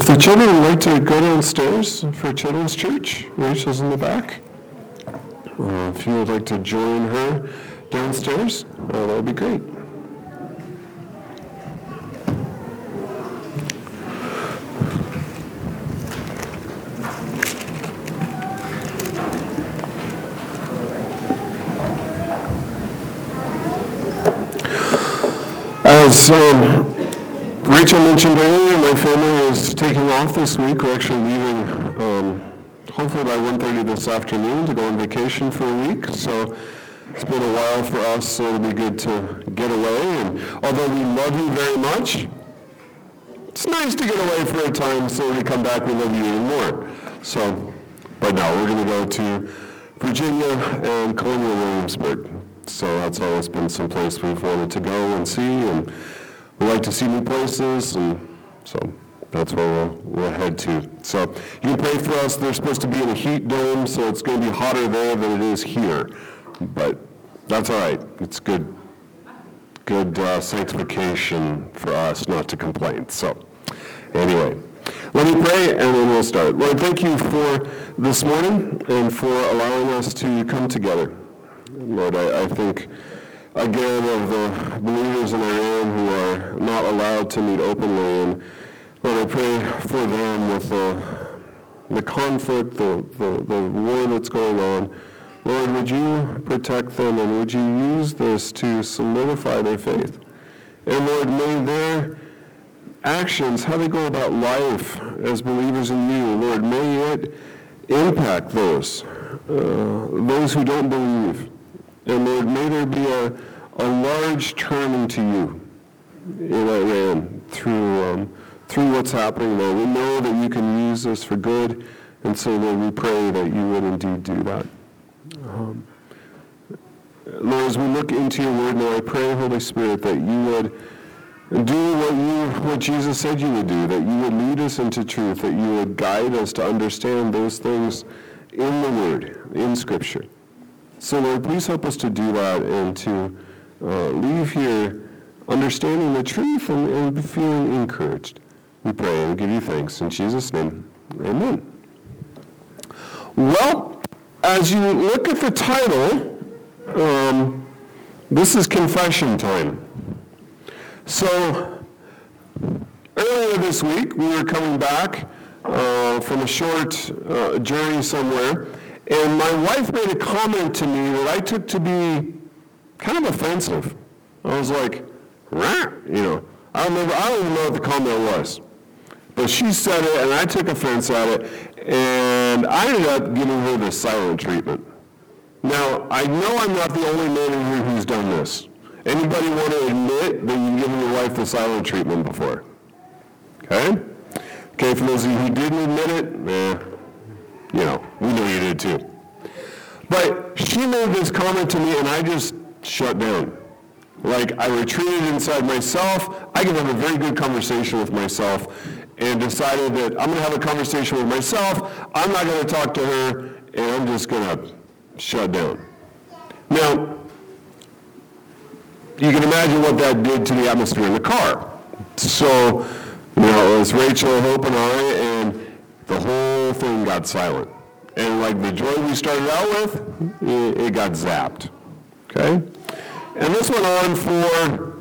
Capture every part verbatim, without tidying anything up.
If the children would like to go downstairs for Children's Church, Rachel's in the back. Uh, if you would like to join her downstairs, uh, that would be great. As um, Rachel mentioned earlier, my family is taking off this week. We're actually leaving um, hopefully by one thirty this afternoon to go on vacation for a week. So it's been a while for us, so it'll be good to get away. And although we love you very much, it's nice to get away for a time, so when we come back, we love you even more. So, but no, we're going to go to Virginia and Colonial Williamsburg. So that's always been some place we've wanted to go and see, and we like to see new places, and so that's where we'll, we'll head to. So you can pray for us. They're supposed to be in a heat dome, so it's going to be hotter there than it is here. But that's all right. It's good, good uh, sanctification for us not to complain. So anyway, let me pray, and then we'll start. Lord, thank you for this morning and for allowing us to come together. Lord, I, I think, again, of the believers in Iran who are not allowed to meet openly, and Lord, I pray for them with the, the conflict, the, the, the war that's going on. Lord, would you protect them, and would you use this to solidify their faith? And Lord, may their actions, how they go about life as believers in you, Lord, may it impact those, uh, those who don't believe. And Lord, may there be a, a large turning to you in Iran through um, through what's happening there. We know that you can use this for good, and so Lord, we pray that you would indeed do that. Um, Lord, as we look into your word now, I pray, Holy Spirit, that you would do what you what Jesus said you would do, that you would lead us into truth, that you would guide us to understand those things in the word, in Scripture. So, Lord, please help us to do that and to uh, leave here understanding the truth and, and feeling encouraged. We pray and give you thanks. In Jesus' name, amen. Well, as you look at the title, um, this is confession time. So, earlier this week, we were coming back uh, from a short uh, journey somewhere, and my wife made a comment to me that I took to be kind of offensive. I was like, rah, you know. I don't remember, I don't even know what the comment was. But she said it, and I took offense at it, and I ended up giving her the silent treatment. Now, I know I'm not the only man in here who's done this. Anybody want to admit that you've given your wife the silent treatment before? Okay? Okay, for those of you who didn't admit it, eh, you know, we know you did too. But she made this comment to me, and I just shut down. Like, I retreated inside myself. I could have a very good conversation with myself, and decided that I'm going to have a conversation with myself. I'm not going to talk to her, and I'm just going to shut down. Now, you can imagine what that did to the atmosphere in the car. So, you know, it was Rachel, Hope, and I, and the whole thing got silent. And like the joy we started out with, it, it got zapped. Okay? And this went on for,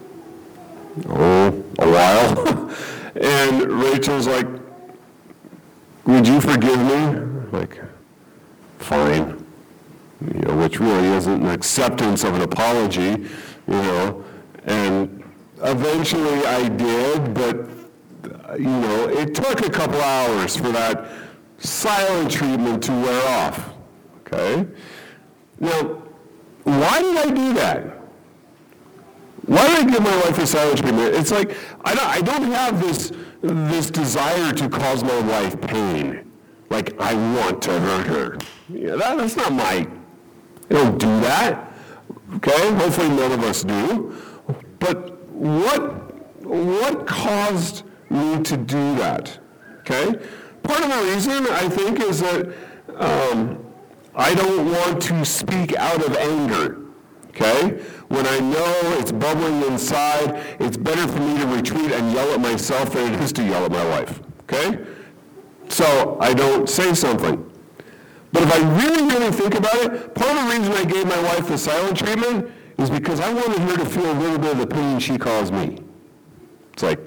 oh, a while. And Rachel's like, would you forgive me? Like, fine. You know, which really isn't an acceptance of an apology, you know. And eventually I did, but, you know, it took a couple hours for that silent treatment to wear off. Okay? Now, why did I do that? Why did I give my wife a silent treatment? It's like, I don't, I don't have this, this desire to cause my wife pain. Like, I want to hurt her. Yeah, that, that's not my, I don't do that. Okay? Hopefully none of us do. But what, what caused me to do that? Okay? Part of the reason, I think, is that um, I don't want to speak out of anger. Okay? When I know it's bubbling inside, it's better for me to retreat and yell at myself than it is to yell at my wife. okay? So I don't say something. But if I really, really think about it, part of the reason I gave my wife the silent treatment is because I wanted her to feel a little bit of the pain she caused me. It's like,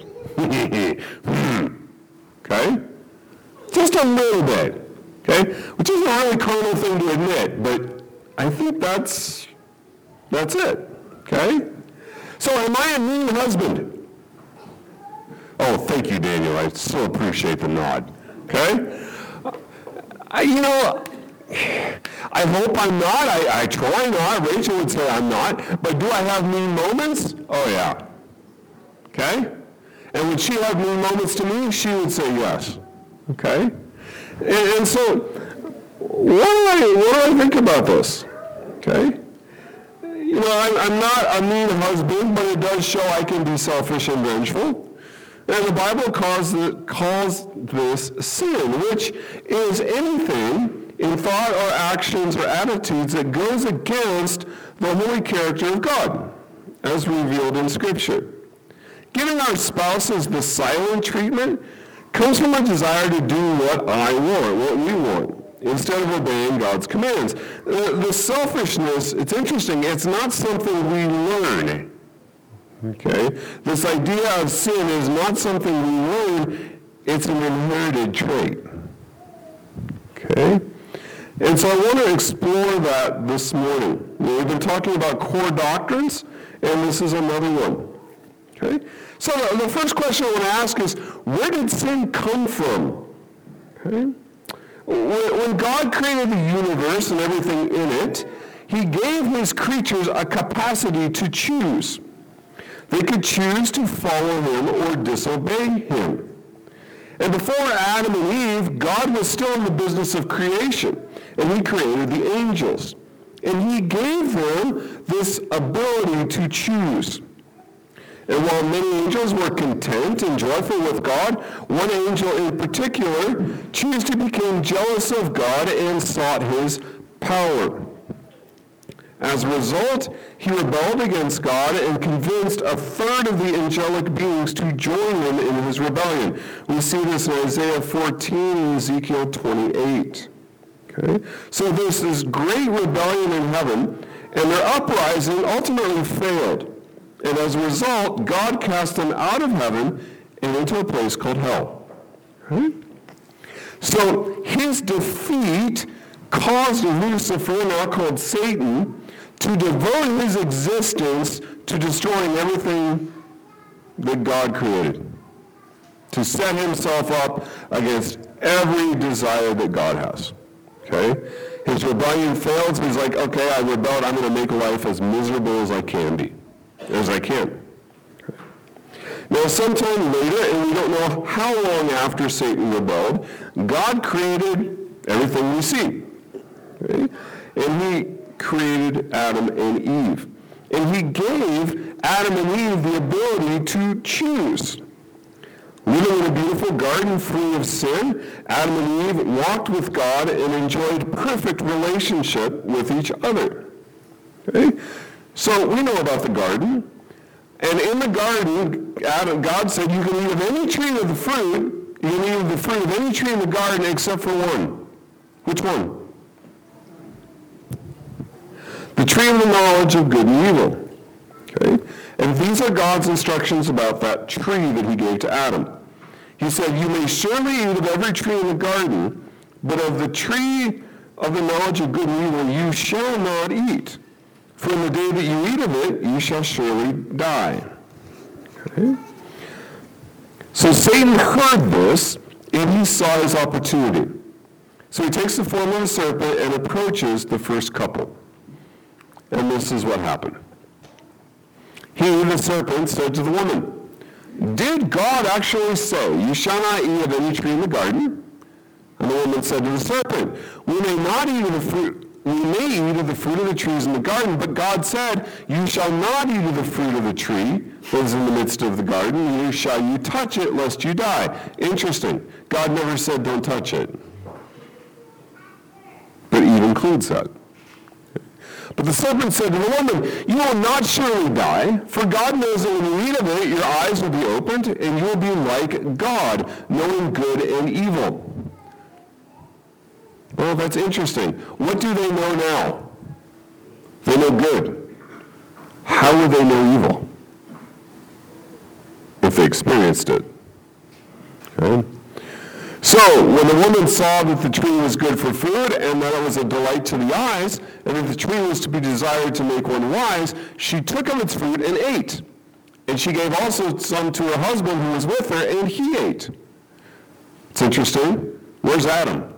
hmm, okay? Just a little bit, okay? Which is a really carnal thing to admit, but I think that's, that's it, okay? So am I a mean husband? Oh, thank you, Daniel. I so appreciate the nod, okay? I, you know, I hope I'm not. I, I try not. Rachel would say I'm not. But do I have mean moments? Oh, yeah. Okay? And would she have mean moments to me? She would say yes. Okay? And, and so, what do I, what do I think about this? Okay? You know, I'm, I'm not a mean husband, but it does show I can be selfish and vengeful. And the Bible calls, the, calls this sin, which is anything in thought or actions or attitudes that goes against the holy character of God, as revealed in Scripture. Giving our spouses the silent treatment comes from a desire to do what I want, what we want, instead of obeying God's commands. The, the selfishness, it's interesting, it's not something we learn. Okay? This idea of sin is not something we learn, it's an inherited trait. Okay? And so I want to explore that this morning. We've been talking about core doctrines, and this is another one. Okay? So the, the first question I want to ask is, where did sin come from? Okay? When, when God created the universe and everything in it, he gave his creatures a capacity to choose. They could choose to follow him or disobey him. And before Adam and Eve, God was still in the business of creation, and he created the angels. And he gave them this ability to choose. And while many angels were content and joyful with God, one angel in particular chose to become jealous of God and sought his power. As a result, he rebelled against God and convinced a third of the angelic beings to join him in his rebellion. We see this in Isaiah fourteen and Ezekiel twenty-eight. Okay? So there's this great rebellion in heaven, and their uprising ultimately failed. And as a result, God cast them out of heaven and into a place called hell. Okay? So his defeat caused Lucifer, now called Satan, to devote his existence to destroying everything that God created, to set himself up against every desire that God has. Okay? His rebellion fails. He's like, okay, I rebelled. I'm going to make life as miserable as I can be, as I can. Okay. Now, sometime later, and we don't know how long after Satan rebelled, God created everything we see. Okay? And he created Adam and Eve. And he gave Adam and Eve the ability to choose. Living in a beautiful garden free of sin, Adam and Eve walked with God and enjoyed perfect relationship with each other. Okay? So we know about the garden. And in the garden, Adam, God said, you can eat of any tree of the fruit, you can eat of the fruit of any tree in the garden except for one. Which one? The tree of the knowledge of good and evil. Okay? And these are God's instructions about that tree that he gave to Adam. He said, you may surely eat of every tree in the garden, but of the tree of the knowledge of good and evil you shall not eat. For in the day that you eat of it, you shall surely die. Okay? So Satan heard this, and he saw his opportunity. So he takes the form of a serpent and approaches the first couple. And this is what happened. He, the serpent, said to the woman, did God actually say, you shall not eat of any tree in the garden? And the woman said to the serpent, we may not eat of the fruit, we may eat of the fruit of the trees in the garden, but God said, you shall not eat of the fruit of the tree that is in the midst of the garden, neither shall you touch it, lest you die. Interesting. God never said don't touch it. But Eve includes that. But the serpent said to the woman, you will not surely die, for God knows that when you eat of it, your eyes will be opened, and you will be like God, knowing good and evil. Well, that's interesting. What do they know now? They know good. How would they know evil? If they experienced it. Okay? So, when the woman saw that the tree was good for food, and that it was a delight to the eyes, and that the tree was to be desired to make one wise, she took of its fruit and ate. And she gave also some to her husband who was with her, and he ate. It's interesting. Where's Adam?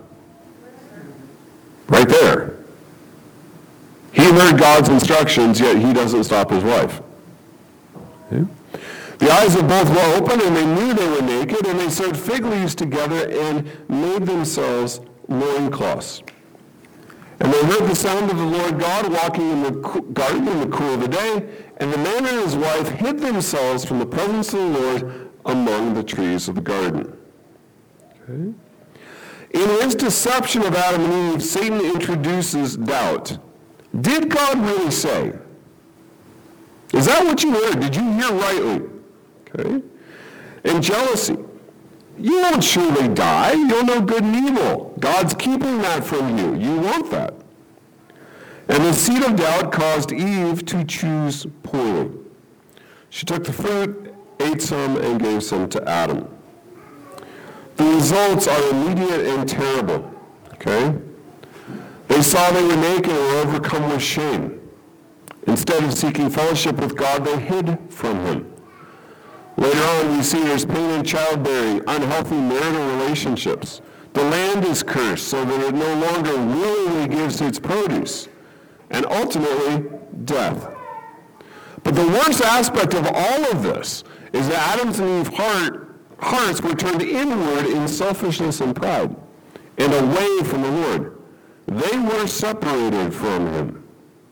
Right there. He heard God's instructions, yet he doesn't stop his wife. Okay? The eyes of both were open, and they knew they were naked, and they sewed fig leaves together and made themselves loincloths. And they heard the sound of the Lord God walking in the garden in the cool of the day, and the man and his wife hid themselves from the presence of the Lord among the trees of the garden. Okay. In his deception of Adam and Eve, Satan introduces doubt. Did God really say? Is that what you heard? Did you hear rightly? Okay. And jealousy. You won't surely die. You'll know good and evil. God's keeping that from you. You want that. And the seed of doubt caused Eve to choose poorly. She took the fruit, ate some, and gave some to Adam. The results are immediate and terrible. Okay? They saw they were naked and were overcome with shame. Instead of seeking fellowship with God, they hid from him. Later on, we see there's pain in childbearing, unhealthy marital relationships. The land is cursed so that it no longer willingly gives its produce. And ultimately, death. But the worst aspect of all of this is that Adam's and Eve's heart, hearts were turned inward in selfishness and pride, and away from the Lord. They were separated from him.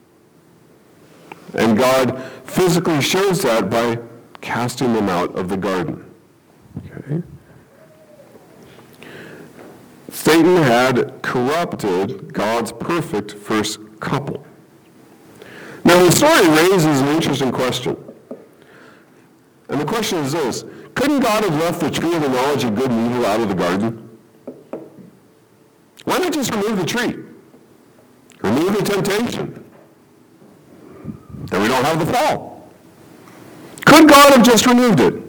And God physically shows that by casting them out of the garden. Okay? Satan had corrupted God's perfect first couple. Now, the story raises an interesting question. And the question is this: couldn't God have left the tree of the knowledge of good and evil out of the garden? Why not just remove the tree? Remove the temptation. Then we don't have the fall. Could God have just removed it?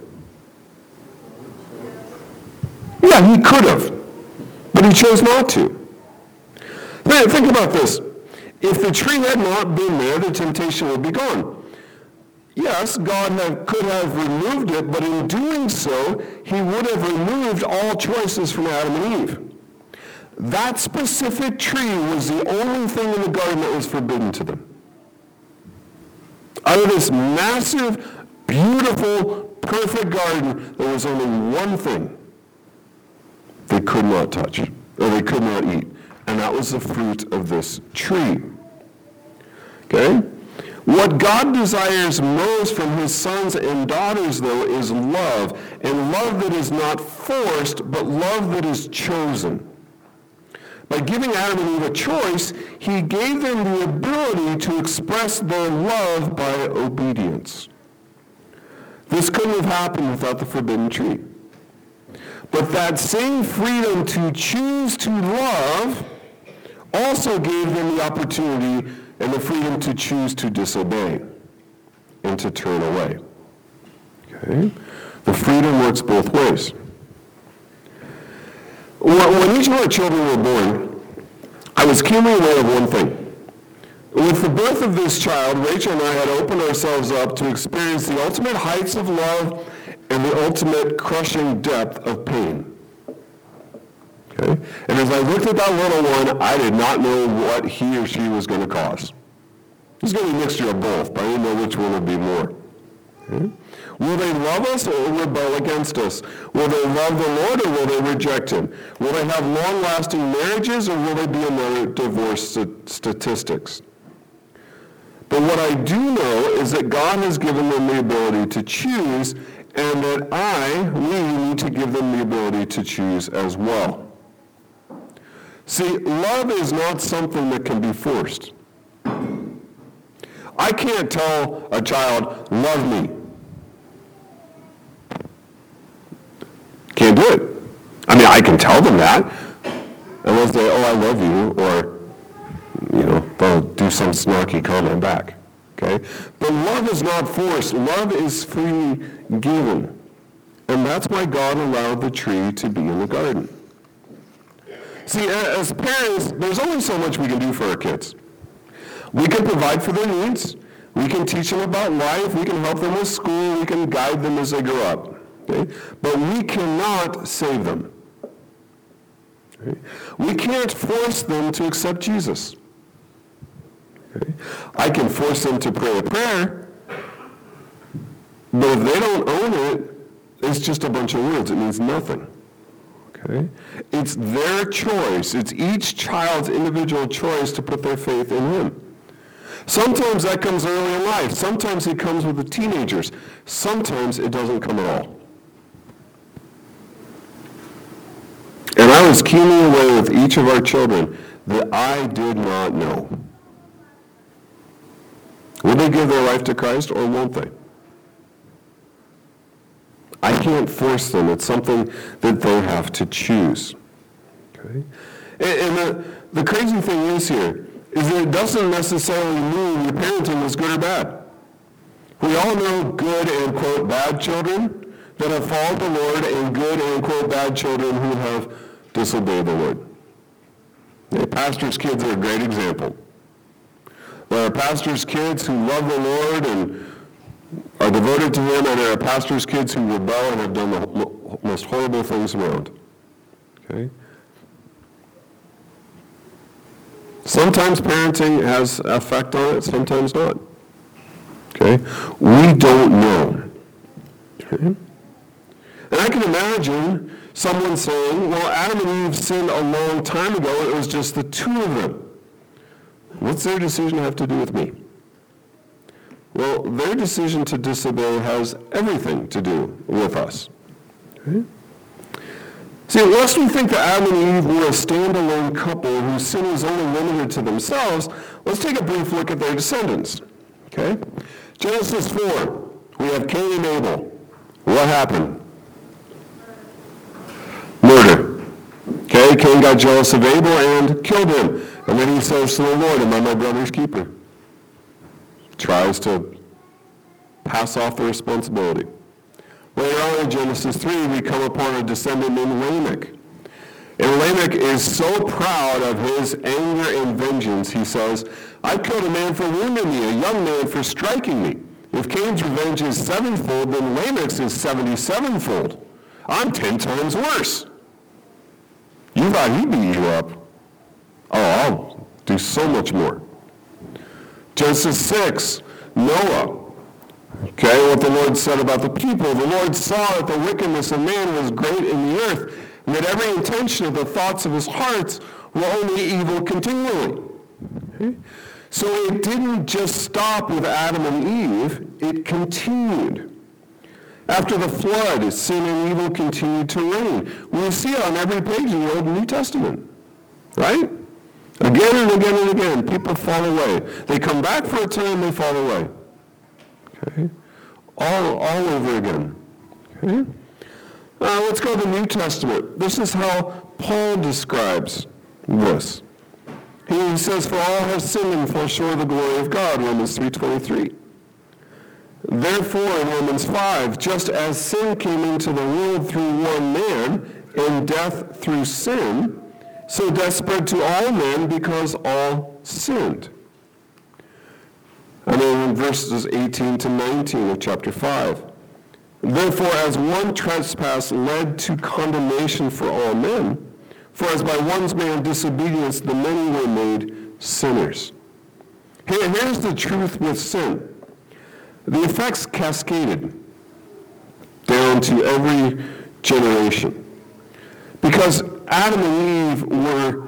Yeah, he could have. But he chose not to. Think about this. If the tree had not been there, the temptation would be gone. Yes, God have, could have removed it, but in doing so, he would have removed all choices from Adam and Eve. That specific tree was the only thing in the garden that was forbidden to them. Out of this massive, beautiful, perfect garden, there was only one thing they could not touch, or they could not eat, and that was the fruit of this tree. Okay? What God desires most from his sons and daughters, though, is love, and love that is not forced, but love that is chosen. By giving Adam and Eve a choice, he gave them the ability to express their love by obedience. This couldn't have happened without the forbidden tree. But that same freedom to choose to love also gave them the opportunity and the freedom to choose to disobey and to turn away. Okay? The freedom works both ways. When each of our children were born, I was keenly aware of one thing. With the birth of this child, Rachel and I had opened ourselves up to experience the ultimate heights of love and the ultimate crushing depth of pain. Okay? And as I looked at that little one, I did not know what he or she was going to cause. It's going to be a mixture of both, but I didn't know which one would be more. Okay? Will they love us or rebel against us? Will they love the Lord or will they reject him? Will they have long-lasting marriages or will they be another divorce st- statistics? But what I do know is that God has given them the ability to choose, and that I, we, need to give them the ability to choose as well. See, love is not something that can be forced. I can't tell a child, love me. Can't do it. I mean, I can tell them that, and they'll say, oh, I love you, or, you know, they'll do some snarky comment back, okay? But love is not forced. Love is freely given. And that's why God allowed the tree to be in the garden. See, as parents, there's only so much we can do for our kids. We can provide for their needs. We can teach them about life. We can help them with school. We can guide them as they grow up. Okay? But we cannot save them. Okay? We can't force them to accept Jesus. Okay? I can force them to pray a prayer, but if they don't own it, it's just a bunch of words. It means nothing. Okay? It's their choice. It's each child's individual choice to put their faith in him. Sometimes that comes early in life. Sometimes it comes with the teenagers. Sometimes it doesn't come at all. And I was keenly aware with each of our children that I did not know. Will they give their life to Christ or won't they? I can't force them. It's something that they have to choose. Okay? And, and the, the crazy thing is here is that it doesn't necessarily mean your parenting was good or bad. We all know good and, quote, bad children that have followed the Lord and good and, quote, bad children who have disobeyed the Lord. The pastor's kids are a great example. There are pastor's kids who love the Lord and are devoted to him, and there are pastor's kids who rebel and have done the most horrible things around. Okay? Sometimes parenting has an effect on it, sometimes not. Okay? We don't know. Okay? And I can imagine someone saying, well, Adam and Eve sinned a long time ago, it was just the two of them. What's their decision have to do with me? Well, their decision to disobey has everything to do with us. Okay? See, lest we think that Adam and Eve were a standalone couple whose sin was only limited to themselves, let's take a brief look at their descendants. Okay? Genesis four, we have Cain and Abel. What happened? Murder. Okay, Cain got jealous of Abel and killed him. And then he says to the Lord, am I my brother's keeper? Tries to pass off the responsibility. Later on in Genesis three, we come upon a descendant named Lamech. And Lamech is so proud of his anger and vengeance, he says, I killed a man for wounding me, a young man for striking me. If Cain's revenge is sevenfold, then Lamech's is seventy-sevenfold. I'm ten times worse. You thought he'd beat you up. Oh, I'll do so much more. Genesis six, Noah. Okay, what the Lord said about the people. The Lord saw that the wickedness of man was great in the earth, and that every intention of the thoughts of his hearts were only evil continually. Okay? So it didn't just stop with Adam and Eve, it continued. After the flood, sin and evil continued to reign. We see it on every page in the Old and New Testament, right? Again and again and again, people fall away. They come back for a time, they fall away. Okay? All, all over again. Okay? Uh, let's go to the New Testament. This is how Paul describes this. He says, for all have sinned and fall short of the glory of God, Romans three twenty-three. Therefore, in Romans five, just as sin came into the world through one man, and death through sin, so death spread to all men because all sinned. And then in verses eighteen to nineteen of chapter five. Therefore, as one trespass led to condemnation for all men, for as by one man's disobedience the many were made sinners. Here, here's the truth with sin. The effects cascaded down to every generation. Because Adam and Eve were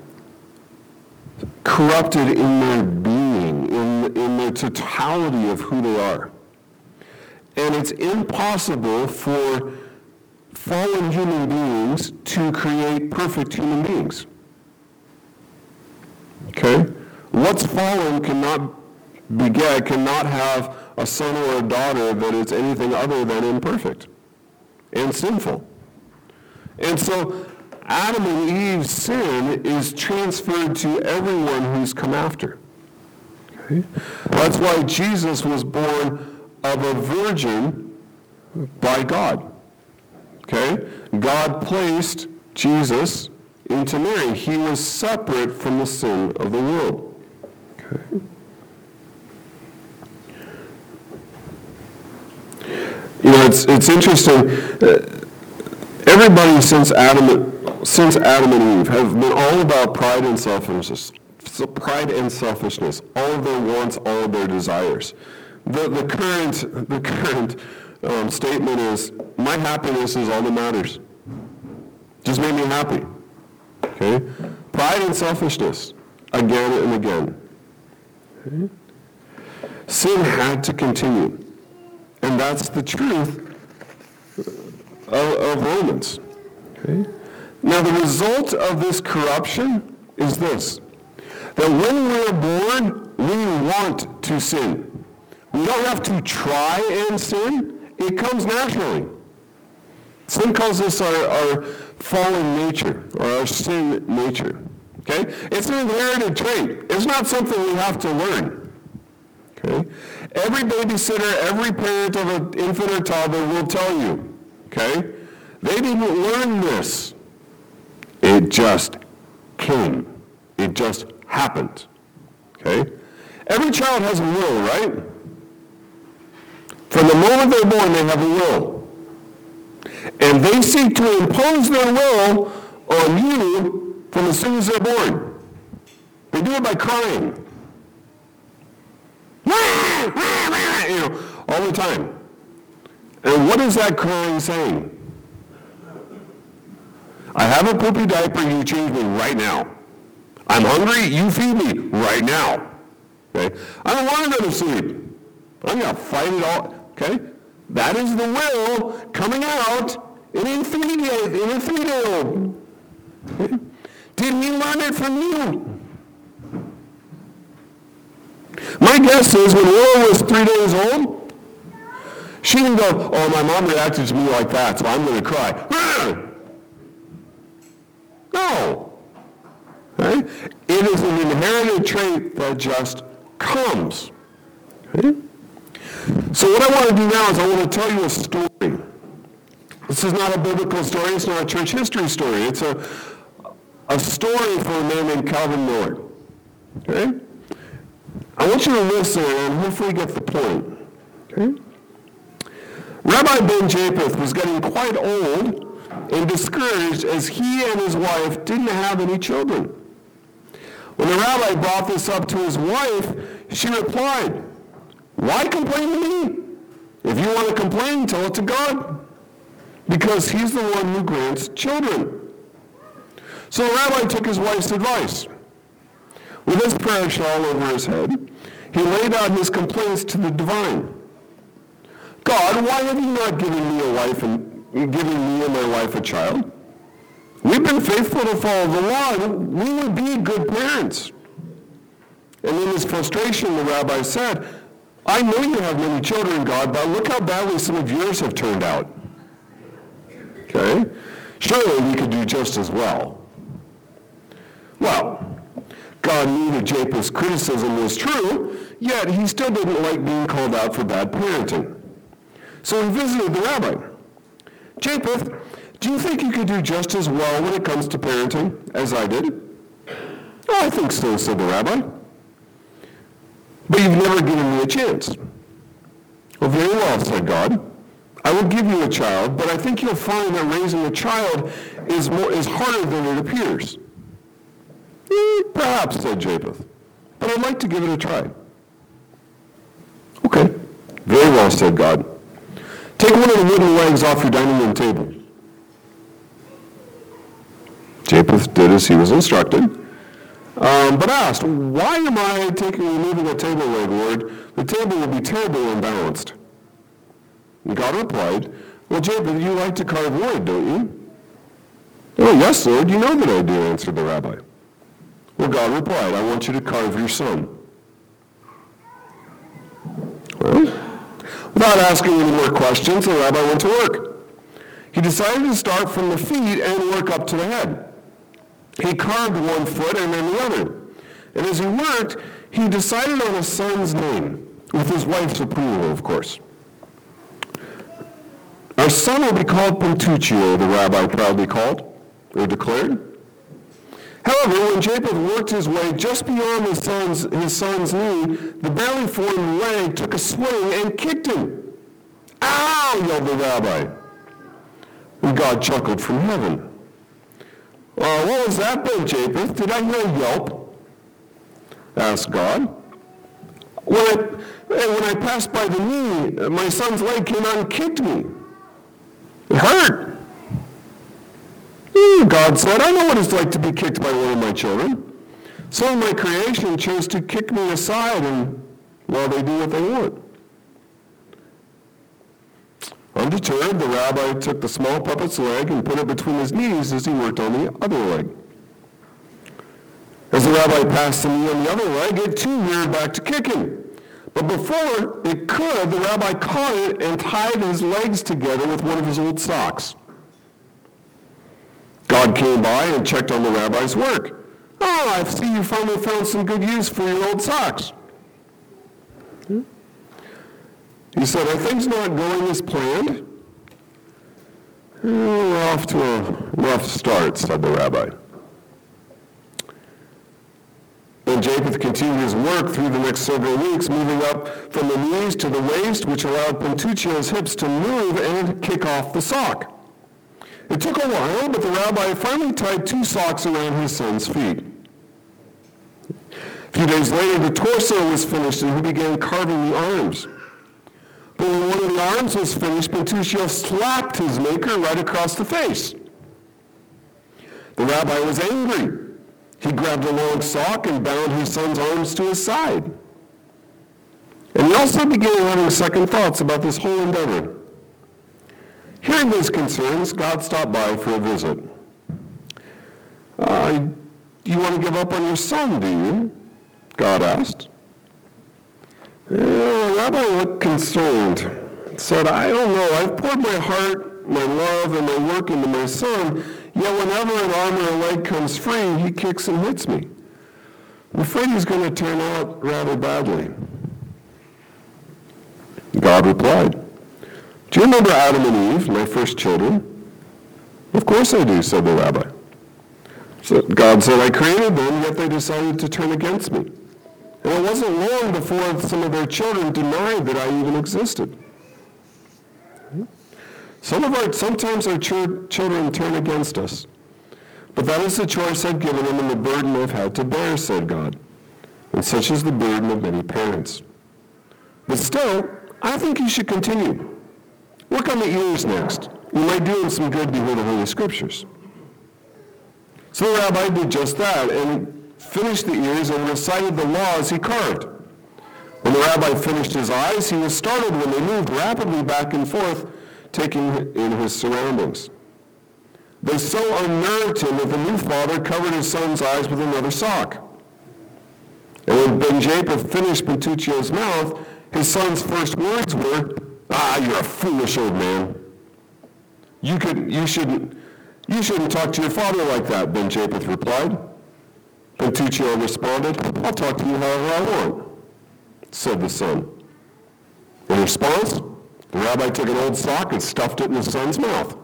corrupted in their being, in, in the totality of who they are. And it's impossible for fallen human beings to create perfect human beings. Okay? What's fallen cannot beget cannot have a son or a daughter that is anything other than imperfect and sinful. And so Adam and Eve's sin is transferred to everyone who's come after. Okay? That's why Jesus was born of a virgin by God. Okay? God placed Jesus into Mary. He was separate from the sin of the world. Okay? You know, it's it's interesting. Uh, everybody since Adam since Adam and Eve have been all about pride and selfishness. So pride and selfishness, all of their wants, all of their desires. The the current the current um, statement is, my happiness is all that matters. Just make me happy. Okay? Pride and selfishness, again and again. Okay? Sin had to continue. And that's the truth of, of Romans. Okay? Now the result of this corruption is this. That when we're born, we want to sin. We don't have to try and sin. It comes naturally. Sin calls us our, our fallen nature, or our sin nature. Okay? It's an inherited trait. It's not something we have to learn. Okay? Every babysitter, every parent of an infant or toddler will tell you, okay? They didn't learn this. It just came. It just happened. Okay? Every child has a will, right? From the moment they're born, they have a will. And they seek to impose their will on you from as soon as they're born. They do it by crying. You know, all the time. And what is that crying saying? I have a poopy diaper, you change me right now. I'm hungry, you feed me right now. Okay? I don't want to go to sleep. I'm going to fight it all. Okay? That is the will coming out in a three-day, in a three-day-old. Okay? Did he learn it from you? My guess is when Laura was three days old, she didn't go, oh, my mom reacted to me like that, so I'm going to cry. No. Okay? It is an inherited trait that just comes. Okay? So what I want to do now is I want to tell you a story. This is not a biblical story. It's not a church history story. It's a, a story from a man named Calvin Miller. Okay? I want you to listen and hopefully get the point. Okay? Rabbi Ben Japheth was getting quite old and discouraged as he and his wife didn't have any children. When the rabbi brought this up to his wife, she replied, why complain to me? If you want to complain, tell it to God, because he's the one who grants children. So the rabbi took his wife's advice. With his prayer shawl over his head, he laid out his complaints to the divine. God, why have you not given me a wife and given me and my wife a child? We've been faithful to follow the law. We would be good parents. And in his frustration, the rabbi said, I know you have many children, God, but look how badly some of yours have turned out. Okay? Surely we could do just as well. Well, God knew that Japheth's criticism was true, yet he still didn't like being called out for bad parenting. So he visited the rabbi. Japheth, do you think you could do just as well when it comes to parenting as I did? Oh, I think so, said the rabbi. But you've never given me a chance. Well, very well, said God. I will give you a child, but I think you'll find that raising a child is more is harder than it appears. Eh, perhaps, said Japheth, but I'd like to give it a try. Okay, very well, said God. Take one of the wooden legs off your dining room table. Japheth did as he was instructed, um, but asked, why am I taking removing a table leg, Lord? The table will be terribly imbalanced. And God replied, well, Japheth, you like to carve wood, don't you? Oh, yes, Lord, you know that I do, answered the rabbi. Well, God replied, I want you to carve your son. Without asking any more questions, the rabbi went to work. He decided to start from the feet and work up to the head. He carved one foot and then the other. And as he worked, he decided on a son's name, with his wife's approval, of course. Our son will be called Pintuccio, the rabbi proudly called, or declared. However, when Japheth worked his way just beyond his son's, his son's knee, the barely formed leg took a swing and kicked him. Ow, yelled the rabbi. And God chuckled from heaven. Uh, what was that, Ben Japheth? Did I hear a yelp? Asked God. When I, when I passed by the knee, my son's leg came out and kicked me. It hurt. God said, I know what it's like to be kicked by one of my children. Some of my creation chose to kick me aside, and, well, they do what they want. Undeterred, the rabbi took the small puppet's leg and put it between his knees as he worked on the other leg. As the rabbi passed the knee on the other leg, it too reared back to kick him. But before it could, the rabbi caught it and tied his legs together with one of his old socks. God came by and checked on the rabbi's work. Oh, I see you finally found some good use for your old socks. He said, are things not going as planned? Oh, we're off to a rough start, said the rabbi. Then Japheth continued his work through the next several weeks, moving up from the knees to the waist, which allowed Pintuccio's hips to move and kick off the sock. It took a while, but the rabbi finally tied two socks around his son's feet. A few days later, the torso was finished, and he began carving the arms. But when one of the arms was finished, Pintuccio slapped his maker right across the face. The rabbi was angry. He grabbed a long sock and bound his son's arms to his side. And he also began having second thoughts about this whole endeavor. Hearing his concerns, God stopped by for a visit. Uh, you want to give up on your son, do you? God asked. Yeah, the rabbi looked concerned. Said, I don't know. I've poured my heart, my love, and my work into my son, yet whenever an arm or a leg comes free, he kicks and hits me. I'm afraid he's going to turn out rather badly. God replied, do you remember Adam and Eve, my first children? Of course I do, said the rabbi. So God said, I created them, yet they decided to turn against me. And it wasn't long before some of their children denied that I even existed. Some of our, sometimes our ch- children turn against us. But that is the choice I've given them and the burden I've had to bear, said God. And such is the burden of many parents. But still, I think you should continue. Work on the ears next. You might do them some good to hear the Holy Scriptures. So the rabbi did just that and finished the ears and recited the laws he carved. When the rabbi finished his eyes, he was startled when they moved rapidly back and forth, taking in his surroundings. They so unnerved him that the new father covered his son's eyes with another sock. And when Ben Japheth finished Pintuccio's mouth, his son's first words were, ah, you're a foolish old man. You could, you shouldn't, you shouldn't talk to your father like that, Ben Japheth replied. Pintuccio responded, I'll talk to you however I want, said the son. In response, the rabbi took an old sock and stuffed it in his son's mouth.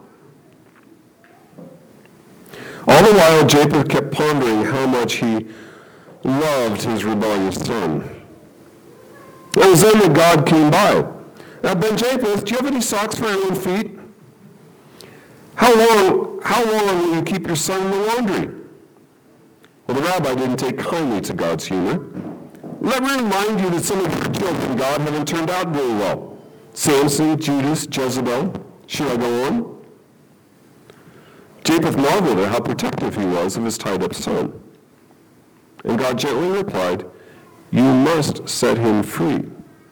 All the while, Japheth kept pondering how much he loved his rebellious son. It was then that God came by. Now, Ben Japheth, do you have any socks for your own feet? How long, how long will you keep your son in the laundry? Well, the rabbi didn't take kindly to God's humor. Let me remind you that some of your children, God, haven't turned out very well. Samson, Judas, Jezebel. Should I go on? Japheth marveled at how protective he was of his tied-up son. And God gently replied, you must set him free.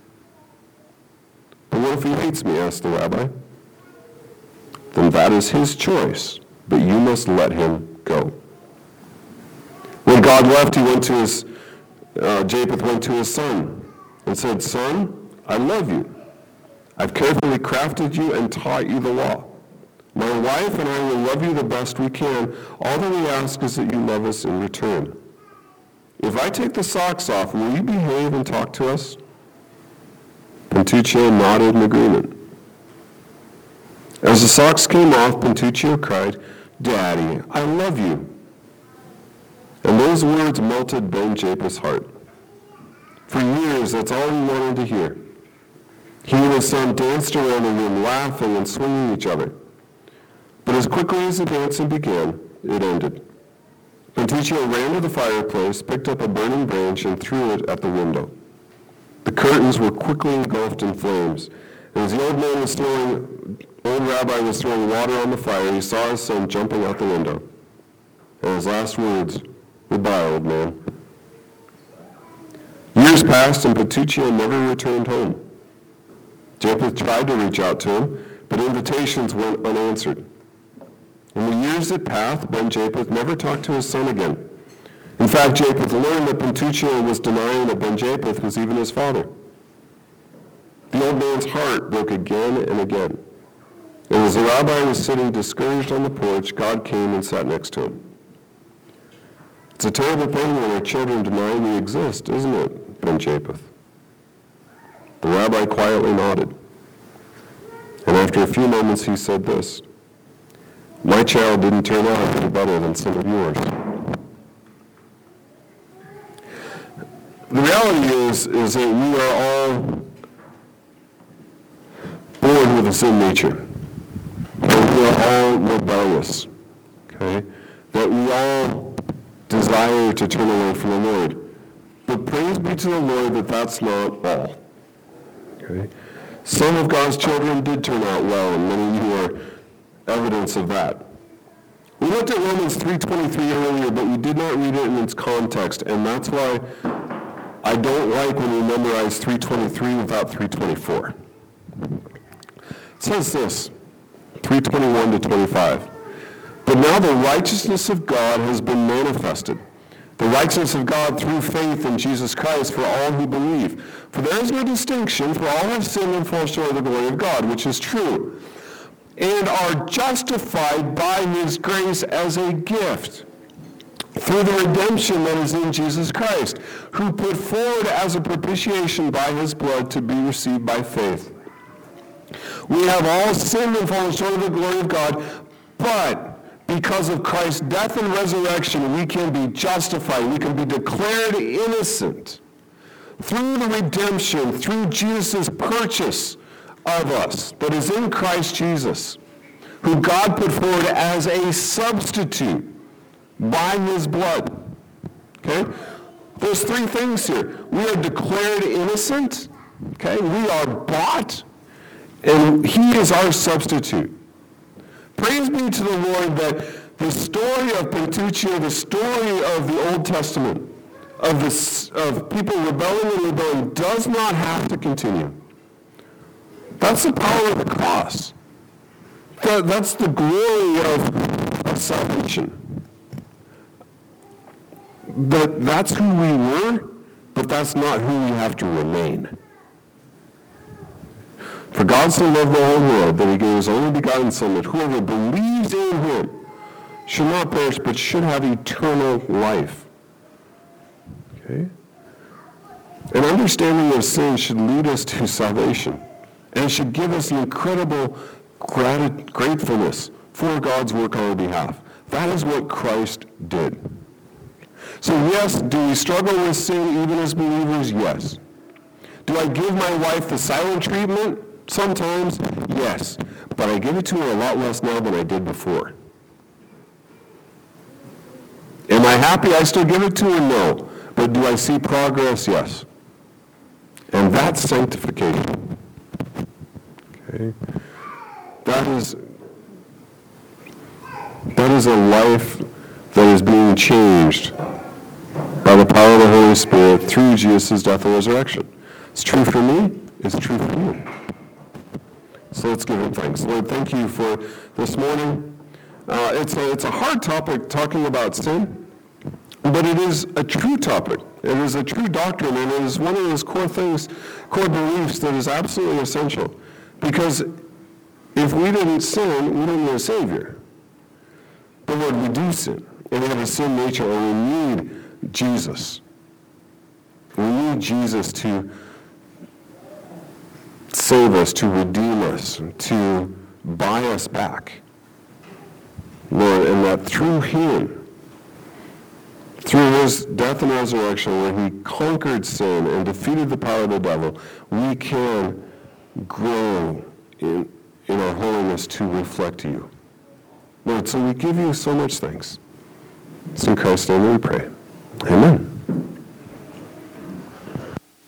But what if he hates me, asked the rabbi. Then that is his choice, but you must let him go. When God left, he went to his, uh, Japheth went to his son and said, son, I love you. I've carefully crafted you and taught you the law. My wife and I will love you the best we can. All that we ask is that you love us in return. If I take the socks off, will you behave and talk to us?" Pintuccio nodded in agreement. As the socks came off, Pintuccio cried, "Daddy, I love you." And those words melted Ben Japheth's heart. For years, that's all he wanted to hear. He and his son danced around the room, laughing and swinging each other. But as quickly as the dancing began, it ended. Pintuccio ran to the fireplace, picked up a burning branch, and threw it at the window. The curtains were quickly engulfed in flames. And as the old man was throwing, old rabbi was throwing water on the fire, he saw his son jumping out the window. And his last words, "Goodbye, old man." Years passed, and Pintuccio never returned home. Japheth tried to reach out to him, but invitations went unanswered. In the years that passed, Ben Japheth never talked to his son again. In fact, Japheth learned that Pintuccio was denying that Ben Japheth was even his father. The old man's heart broke again and again. And as the rabbi was sitting discouraged on the porch, God came and sat next to him. It's a terrible thing when our children deny we exist, isn't it, Ben Japheth? The rabbi quietly nodded. And after a few moments, he said this, "My child didn't turn out any better than some of yours." The reality is, is that we are all born with a sin nature. And we are all rebellious. Okay? That we all desire to turn away from the Lord. But praise be to the Lord that that's not all. Okay? Some of God's children did turn out well, and many of you are evidence of that. We looked at Romans three twenty-three earlier, but we did not read it in its context, and that's why I don't like when we memorize three twenty-three without three twenty-four. It says this, three twenty-one to twenty-five. But now the righteousness of God has been manifested. The righteousness of God through faith in Jesus Christ for all who believe. For there is no distinction, for all have sinned and fall short of the glory of God, which is true, and are justified by his grace as a gift through the redemption that is in Jesus Christ, who put forward as a propitiation by his blood to be received by faith. We have all sinned and fallen short of the glory of God, but because of Christ's death and resurrection, we can be justified. We can be declared innocent through the redemption, through Jesus' purchase of us that is in Christ Jesus, who God put forward as a substitute by his blood. Okay? There's three things here. We are declared innocent. Okay? We are bought, and he is our substitute. Praise be to the Lord that the story of Pintuccio, the story of the Old Testament, of, this, of people rebelling and rebelling, does not have to continue. That's the power of the cross. That, that's the glory of, of salvation. But that's who we were, but that's not who we have to remain. For God so loved the whole world that he gave his only begotten Son, that whoever believes in him should not perish, but should have eternal life. Okay? An understanding of sin should lead us to salvation, and it should give us an incredible grat- gratefulness for God's work on our behalf. That is what Christ did. So yes, do we struggle with sin even as believers? Yes. Do I give my wife the silent treatment? Sometimes, yes. But I give it to her a lot less now than I did before. Am I happy I still give it to her? No. But do I see progress? Yes. And that's sanctification. Okay? That is, that is a life that is being changed by the power of the Holy Spirit through Jesus' death and resurrection. It's true for me. It's true for you. So let's give him thanks. Lord, thank you for this morning. Uh, it's, a, it's a hard topic, talking about sin, but it is a true topic. It is a true doctrine, and it is one of those core things, core beliefs that is absolutely essential. Because if we didn't sin, we don't need a Savior. But Lord, we do sin. And we have a sin nature, and we need Jesus. We need Jesus to save us, to redeem us, to buy us back. Lord, and that through him, through his death and resurrection, where he conquered sin and defeated the power of the devil, we can grow in, in our holiness to reflect you. Lord, so we give you so much thanks. It's in Christ's name we pray. Amen.